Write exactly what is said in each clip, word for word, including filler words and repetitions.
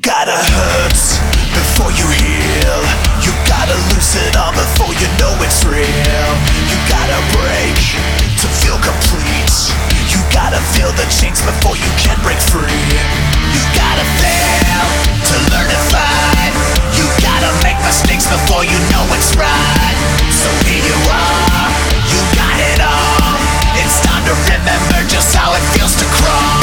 gotta hurt before you heal. You gotta lose it all before you know it's real. You gotta break to feel complete. You gotta feel the chains before you can break free. You gotta fail to learn and fight. You gotta make mistakes before you know it's right. So here you are, you got it all. It's time to remember just how it feels to crawl.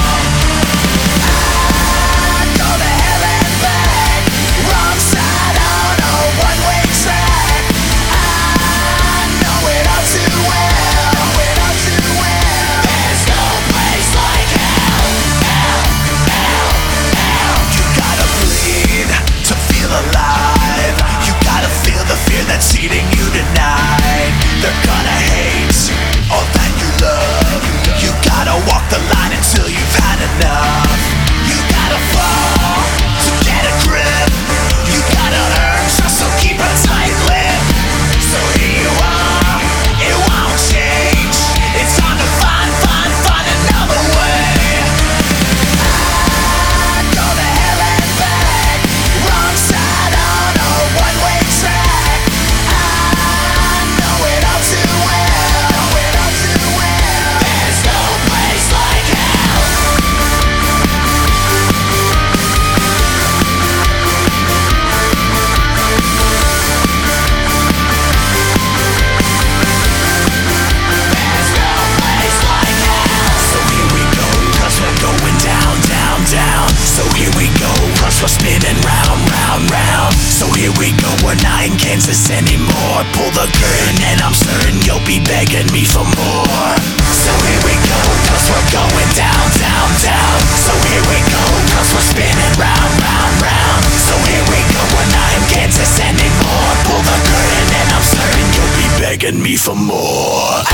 That's eating you tonight. They're gonna hate all that you love. You gotta walk the line until you've had enough. You gotta fall to get a grip. You gotta earn trust, so keep a tight lip. So here you are, it won't change. It's time to find, find, find another way. I go to hell and back, wrong side on a one-way track. We're spinning round, round, round. So here we go, we're not in Kansas anymore. Pull the curtain and I'm certain you'll be begging me for more. So here we go, cause we're going down, down, down. So here we go, cause we're spinning round, round, round. So here we go, we're not in Kansas anymore. Pull the curtain and I'm certain you'll be begging me for more.